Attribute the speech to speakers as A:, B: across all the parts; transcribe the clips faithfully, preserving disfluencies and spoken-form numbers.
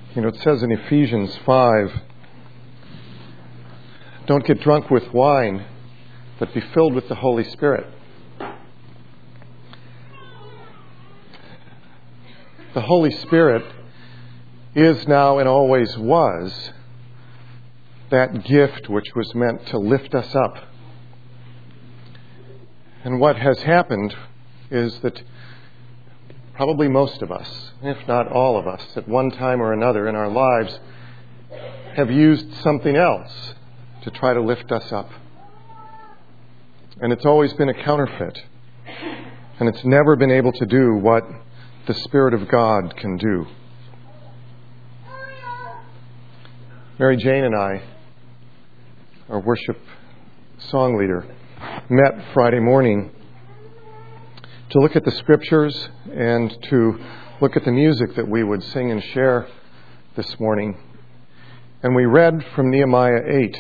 A: You know, it says in Ephesians five, don't get drunk with wine, but be filled with the Holy Spirit. The Holy Spirit is now and always was that gift which was meant to lift us up. And what has happened is that probably most of us, if not all of us, at one time or another in our lives, have used something else to try to lift us up. And it's always been a counterfeit. And it's never been able to do what the Spirit of God can do. Mary Jane and I, our worship song leader, met Friday morning to look at the Scriptures and to look at the music that we would sing and share this morning. And we read from Nehemiah eight.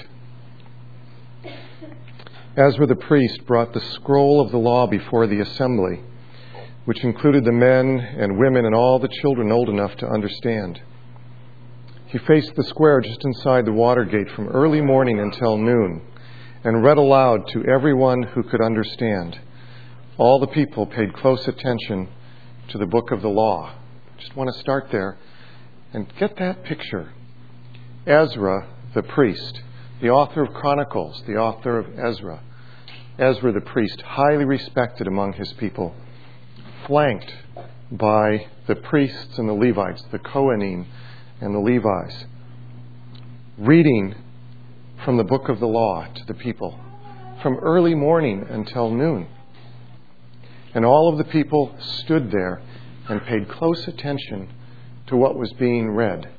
A: Ezra the priest brought the scroll of the law before the assembly, which included the men and women and all the children old enough to understand. He faced the square just inside the water gate from early morning until noon and read aloud to everyone who could understand. All the people paid close attention to the book of the law. Just want to start there and get that picture. Ezra the priest, the author of Chronicles, the author of Ezra. Ezra the priest, highly respected among his people, flanked by the priests and the Levites, the Kohanim and the Levites, reading from the book of the law to the people from early morning until noon. And all of the people stood there and paid close attention to what was being read.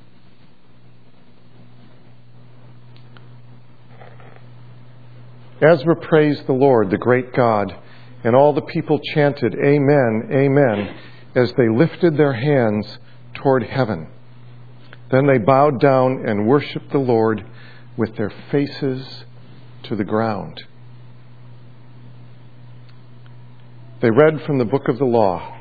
A: Ezra praised the Lord, the great God, and all the people chanted, Amen, Amen, as they lifted their hands toward heaven. Then they bowed down and worshiped the Lord with their faces to the ground. They read from the book of the law,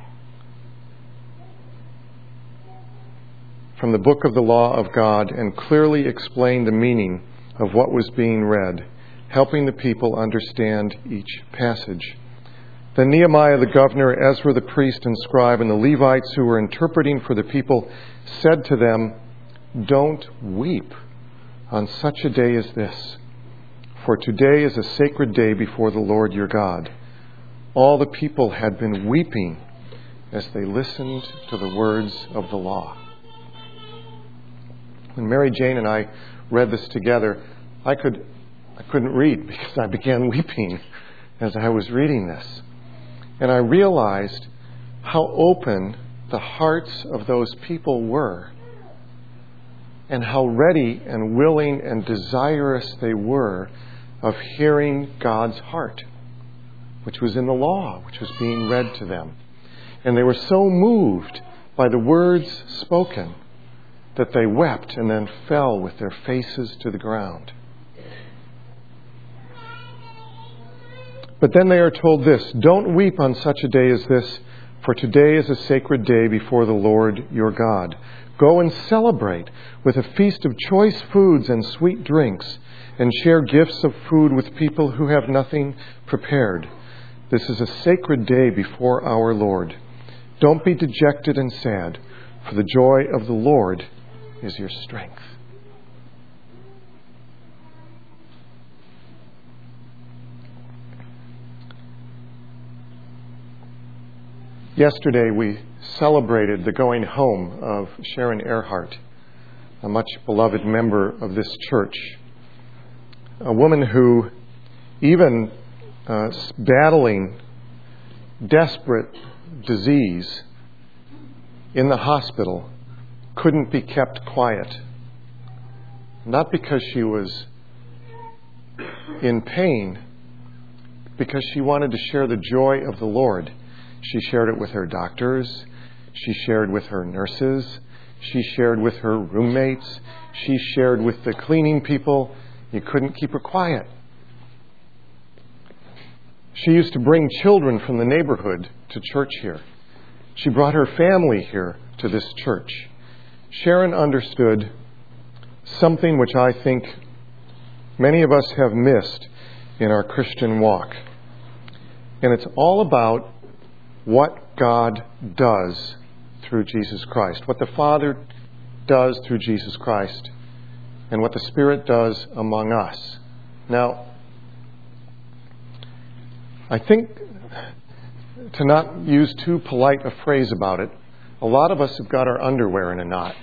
A: from the book of the law of God, and clearly explained the meaning of what was being read, helping the people understand each passage. Then Nehemiah the governor, Ezra the priest and scribe, and the Levites who were interpreting for the people said to them, Don't weep on such a day as this, for today is a sacred day before the Lord your God. All the people had been weeping as they listened to the words of the law. When Mary Jane and I read this together, I could I couldn't read because I began weeping as I was reading this. And I realized how open the hearts of those people were and how ready and willing and desirous they were of hearing God's heart, which was in the law, which was being read to them. And they were so moved by the words spoken that they wept and then fell with their faces to the ground. But then they are told this, Don't weep on such a day as this, for today is a sacred day before the Lord your God. Go and celebrate with a feast of choice foods and sweet drinks, and share gifts of food with people who have nothing prepared. This is a sacred day before our Lord. Don't be dejected and sad, for the joy of the Lord is your strength. Yesterday we celebrated the going home of Sharon Earhart, a much beloved member of this church. A woman who, even uh, battling desperate disease in the hospital, couldn't be kept quiet. Not because she was in pain, because she wanted to share the joy of the Lord. She shared it with her doctors. She shared with her nurses. She shared with her roommates. She shared with the cleaning people. You couldn't keep her quiet. She used to bring children from the neighborhood to church here. She brought her family here to this church. Sharon understood something which I think many of us have missed in our Christian walk. And it's all about what God does through Jesus Christ, what the Father does through Jesus Christ, and what the Spirit does among us. Now, I think, to not use too polite a phrase about it, a lot of us have got our underwear in a knot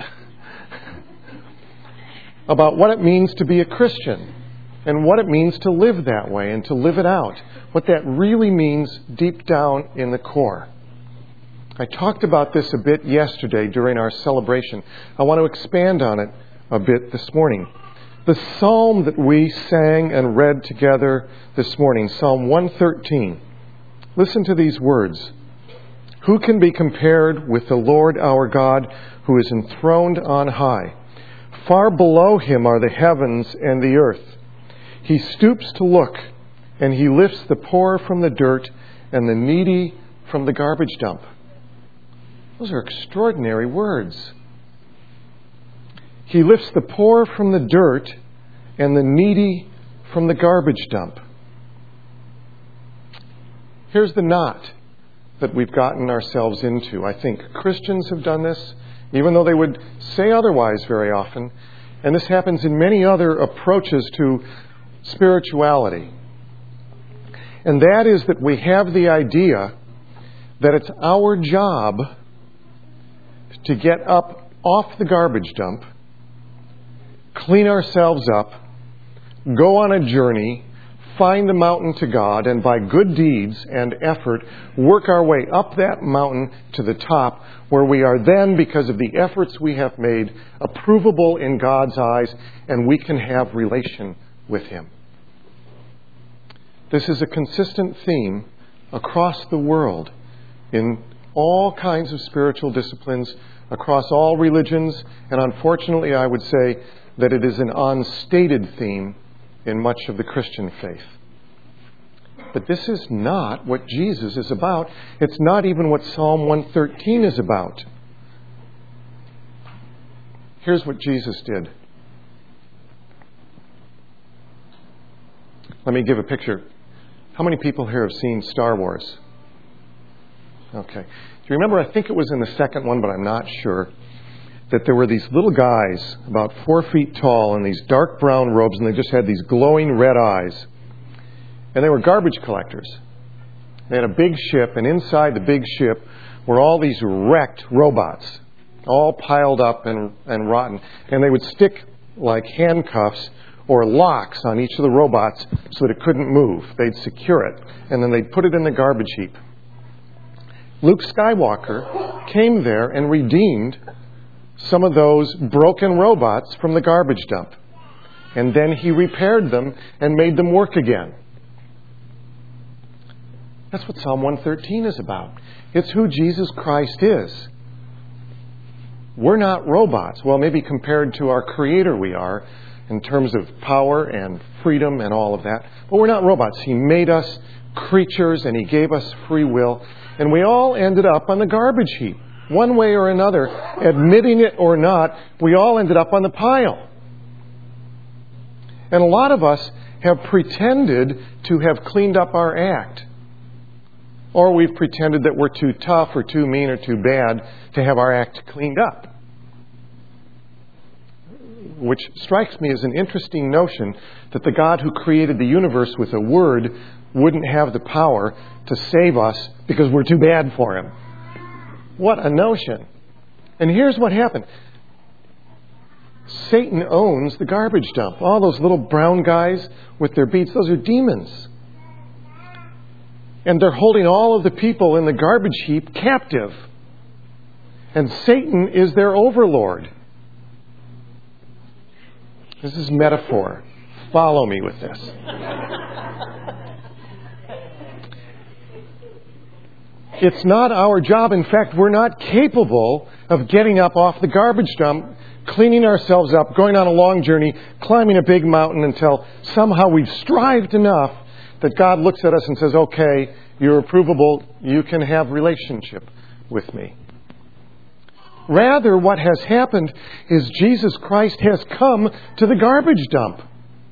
A: about what it means to be a Christian and what it means to live that way and to live it out, what that really means deep down in the core. I talked about this a bit yesterday during our celebration. I want to expand on it a bit this morning. The psalm that we sang and read together this morning, Psalm one thirteen. Listen to these words. Who can be compared with the Lord our God, who is enthroned on high? Far below him are the heavens and the earth. He stoops to look, and he lifts the poor from the dirt and the needy from the garbage dump. Those are extraordinary words. He lifts the poor from the dirt and the needy from the garbage dump. Here's the knot that we've gotten ourselves into. I think Christians have done this, even though they would say otherwise very often. And this happens in many other approaches to spirituality. And that is that we have the idea that it's our job to get up off the garbage dump, clean ourselves up, go on a journey, find the mountain to God, and by good deeds and effort, work our way up that mountain to the top, where we are then, because of the efforts we have made, approvable in God's eyes, and we can have relation with Him. This is a consistent theme across the world in all kinds of spiritual disciplines, across all religions, and unfortunately I would say that it is an unstated theme in much of the Christian faith. But this is not what Jesus is about. It's not even what Psalm one thirteen is about. Here's what Jesus did. Let me give a picture. How many people here have seen Star Wars? Okay. Do you remember, I think it was in the second one, but I'm not sure, that there were these little guys about four feet tall in these dark brown robes, and they just had these glowing red eyes. And they were garbage collectors. They had a big ship, and inside the big ship were all these wrecked robots, all piled up and, and rotten. And they would stick like handcuffs or locks on each of the robots so that it couldn't move. They'd secure it, and then they'd put it in the garbage heap. Luke Skywalker came there and redeemed some of those broken robots from the garbage dump. And then he repaired them and made them work again. That's what Psalm one thirteen is about. It's who Jesus Christ is. We're not robots. Well, maybe compared to our Creator we are, in terms of power and freedom and all of that. But we're not robots. He made us creatures and He gave us free will. And we all ended up on the garbage heap. One way or another, admitting it or not, we all ended up on the pile. And a lot of us have pretended to have cleaned up our act. Or we've pretended that we're too tough or too mean or too bad to have our act cleaned up. Which strikes me as an interesting notion that the God who created the universe with a word wouldn't have the power to save us because we're too bad for Him. What a notion. And here's what happened. Satan owns the garbage dump. All those little brown guys with their beads, those are demons. And they're holding all of the people in the garbage heap captive. And Satan is their overlord. This is metaphor. Follow me with this. It's not our job. In fact, we're not capable of getting up off the garbage dump, cleaning ourselves up, going on a long journey, climbing a big mountain until somehow we've strived enough that God looks at us and says, okay, you're approvable, you can have relationship with me. Rather, what has happened is Jesus Christ has come to the garbage dump.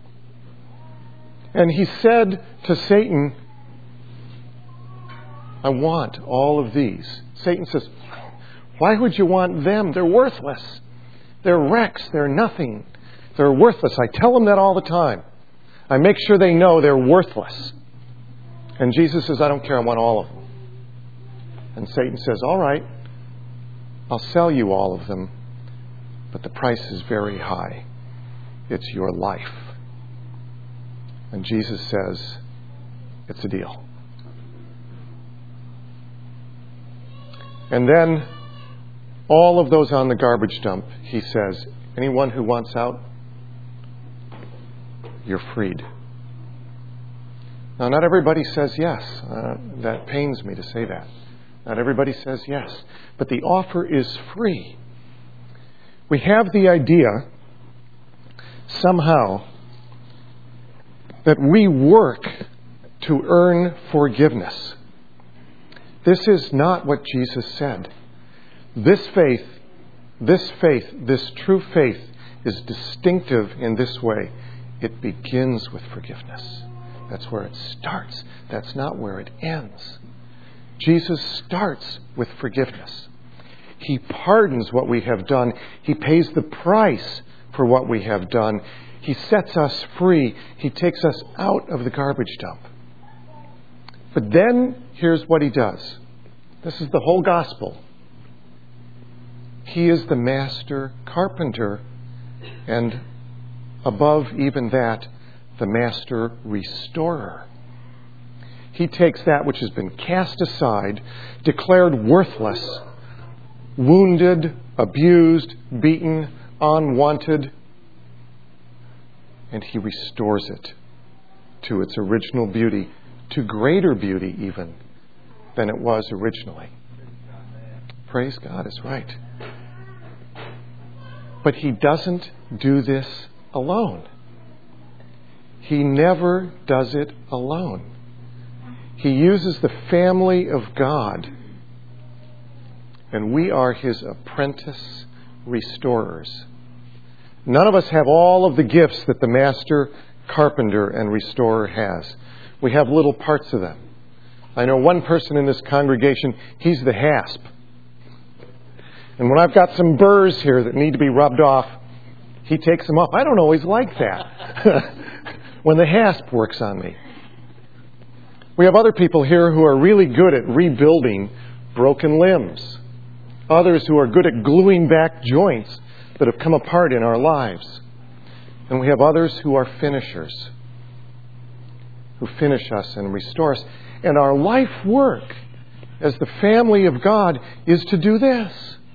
A: And He said to Satan, I want all of these. Satan says, why would you want them? They're worthless. They're wrecks. They're nothing. They're worthless. I tell them that all the time. I make sure they know they're worthless. And Jesus says, I don't care. I want all of them. And Satan says, all right, I'll sell you all of them, but the price is very high. It's your life. And Jesus says, it's a deal. And then all of those on the garbage dump, He says, anyone who wants out, you're freed. Now, not everybody says yes. Uh, that pains me to say that. Not everybody says yes. But the offer is free. We have the idea somehow that we work to earn forgiveness. This is not what Jesus said. This faith, this faith, this true faith is distinctive in this way. It begins with forgiveness. That's where it starts. That's not where it ends. Jesus starts with forgiveness. He pardons what we have done. He pays the price for what we have done. He sets us free. He takes us out of the garbage dump. But then, here's what He does. This is the whole gospel. He is the master carpenter, and above even that, the master restorer. He takes that which has been cast aside, declared worthless, wounded, abused, beaten, unwanted, and He restores it to its original beauty, to greater beauty even than it was originally. Praise God is right. But He doesn't do this alone. He never does it alone. He uses the family of God, and we are His apprentice restorers. None of us have all of the gifts that the master carpenter and restorer has. We have little parts of them. I know one person in this congregation, he's the hasp. And when I've got some burrs here that need to be rubbed off, he takes them off. I don't always like that when the hasp works on me. We have other people here who are really good at rebuilding broken limbs. Others who are good at gluing back joints that have come apart in our lives. And we have others who are finishers, who finish us and restore us. And our life work as the family of God is to do this.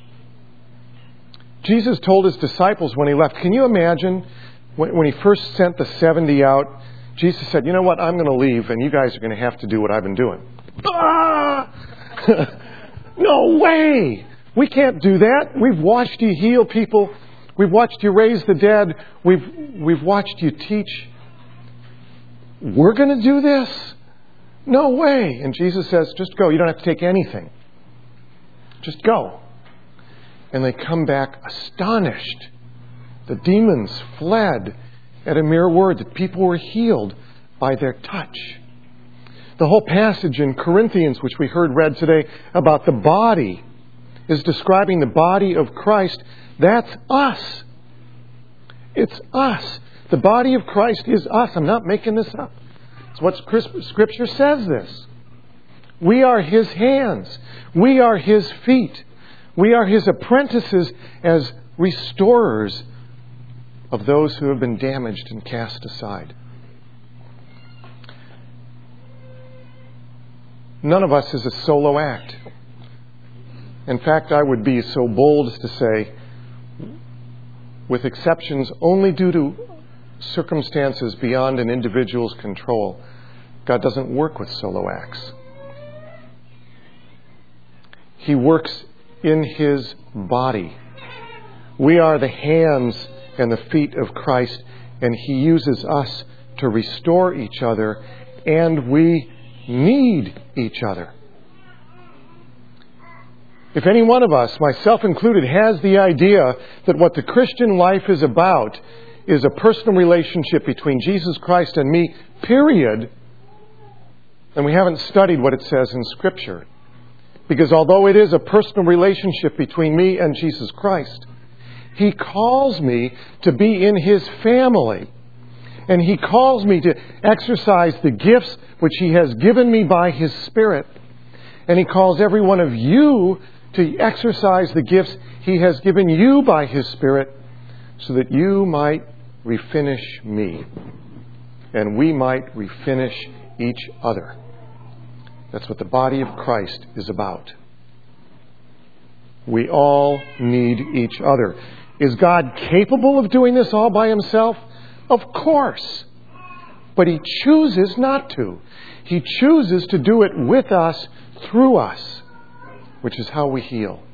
A: Jesus told His disciples when He left, can you imagine when He first sent the seventy out, Jesus said, you know what, I'm going to leave and you guys are going to have to do what I've been doing. Ah! No way! We can't do that. We've watched you heal people. We've watched you raise the dead. We've, we've watched you teach. We're going to do this? No way. And Jesus says, just go. You don't have to take anything. Just go. And they come back astonished. The demons fled at a mere word, that people were healed by their touch. The whole passage in Corinthians, which we heard read today, about the body, is describing the body of Christ. That's us. It's us. The body of Christ is us. I'm not making this up. It's what Scripture says this. We are His hands. We are His feet. We are His apprentices as restorers of those who have been damaged and cast aside. None of us is a solo act. In fact, I would be so bold as to say, with exceptions only due to circumstances beyond an individual's control, God doesn't work with solo acts. He works in His body. We are the hands and the feet of Christ, and He uses us to restore each other, and we need each other. If any one of us, myself included, has the idea that what the Christian life is about is a personal relationship between Jesus Christ and me, period, then we haven't studied what it says in Scripture. Because although it is a personal relationship between me and Jesus Christ, He calls me to be in His family. And He calls me to exercise the gifts which He has given me by His Spirit. And He calls every one of you to exercise the gifts He has given you by His Spirit, so that you might refinish me. And we might refinish each other. That's what the body of Christ is about. We all need each other. Is God capable of doing this all by Himself? Of course. But He chooses not to. He chooses to do it with us, through us, which is how we heal.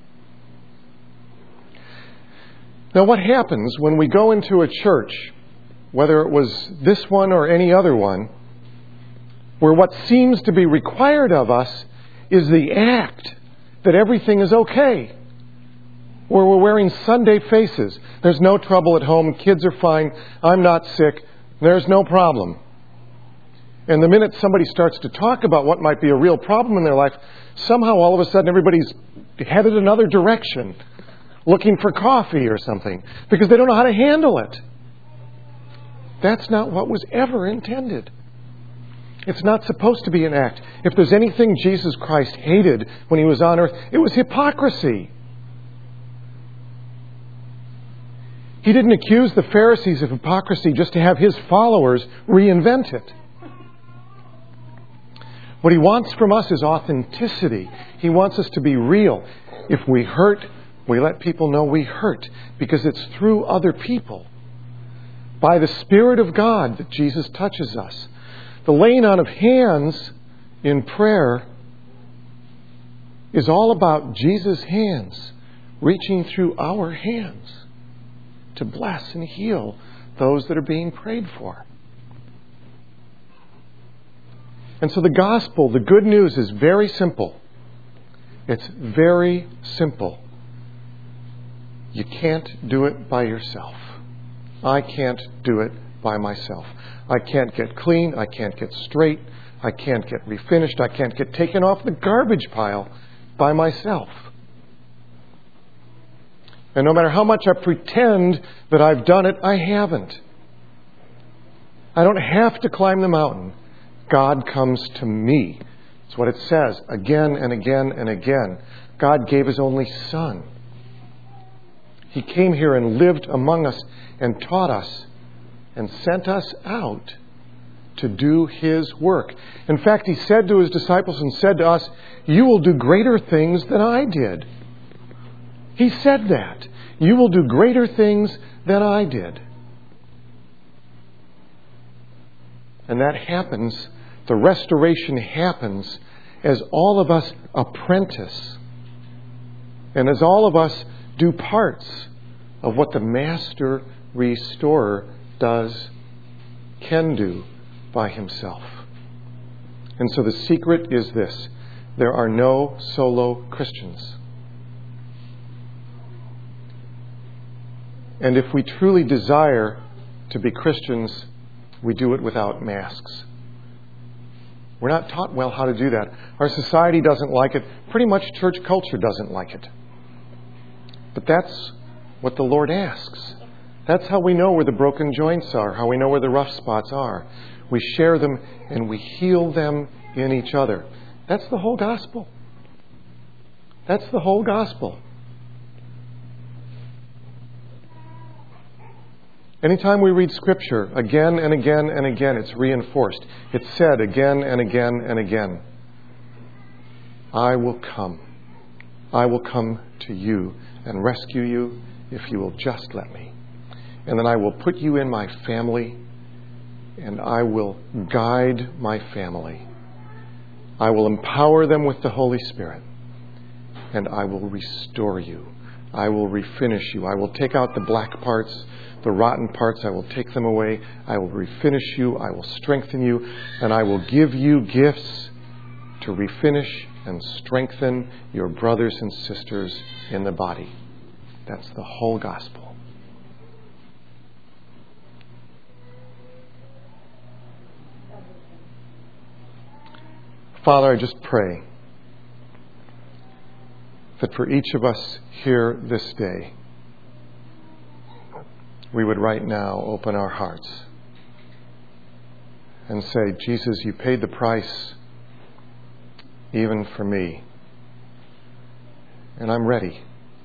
A: Now, what happens when we go into a church, whether it was this one or any other one, where what seems to be required of us is the act that everything is okay? Where we're wearing Sunday faces. There's no trouble at home. Kids are fine. I'm not sick. There's no problem. And the minute somebody starts to talk about what might be a real problem in their life, somehow all of a sudden everybody's headed another direction, looking for coffee or something, because they don't know how to handle it. That's not what was ever intended. It's not supposed to be an act. If there's anything Jesus Christ hated when He was on earth, it was hypocrisy. He didn't accuse the Pharisees of hypocrisy just to have His followers reinvent it. What He wants from us is authenticity. He wants us to be real. If we hurt, we let people know we hurt, because it's through other people, by the Spirit of God, that Jesus touches us. The laying on of hands in prayer is all about Jesus' hands reaching through our hands to bless and heal those that are being prayed for. And so the gospel, the good news, is very simple. It's very simple. You can't do it by yourself. I can't do it by myself. I can't get clean. I can't get straight. I can't get refinished. I can't get taken off the garbage pile by myself. And no matter how much I pretend that I've done it, I haven't. I don't have to climb the mountain. God comes to me. That's what it says again and again and again. God gave His only Son. He came here and lived among us and taught us and sent us out to do His work. In fact, He said to His disciples and said to us, "You will do greater things than I did." He said that. You will do greater things than I did. And that happens, the restoration happens as all of us apprentice. And as all of us do parts of what the Master Restorer does, can do by Himself. And so the secret is this: there are no solo Christians. And if we truly desire to be Christians, we do it without masks. We're not taught well how to do that. Our society doesn't like it. Pretty much church culture doesn't like it. But that's what the Lord asks. That's how we know where the broken joints are, how we know where the rough spots are. We share them and we heal them in each other. That's the whole gospel. That's the whole gospel. Anytime we read Scripture, again and again and again, it's reinforced. It's said again and again and again. I will come. I will come to you and rescue you if you will just let me. And then I will put you in my family, and I will guide my family. I will empower them with the Holy Spirit, and I will restore you. I will refinish you. I will take out the black parts, the rotten parts. I will take them away. I will refinish you. I will strengthen you, and I will give you gifts to refinish and strengthen your brothers and sisters in the body. That's the whole gospel. Father, I just pray that for each of us here this day, we would right now open our hearts and say, Jesus, you paid the price even for me. And I'm ready.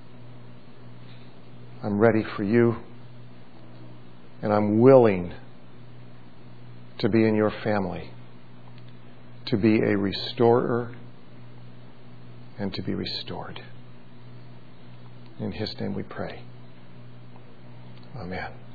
A: I'm ready for you. And I'm willing to be in your family, to be a restorer and to be restored. In His name we pray. Amen.